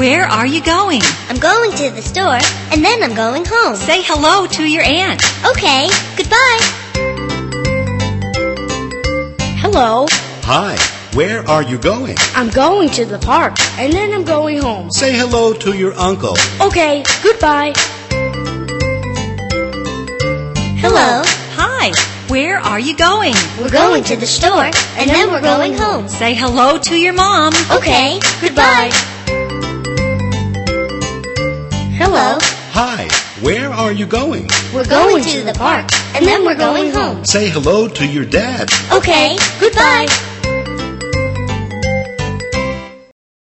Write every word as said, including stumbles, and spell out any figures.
where are you going? I'm going to the store, and then I'm going home. Say hello to your aunt. Okay, goodbye. Hello. Hi, where are you going? I'm going to the park, and then I'm going home. Say hello to your uncle. Okay, goodbye. Hello. Hi, where are you going? We're going to the store, and then we're going home. Say hello to your mom. Okay, goodbye. Hello. Hi, where are you going? We're going to the park, and then we're going home. Say hello to your dad. Okay, goodbye.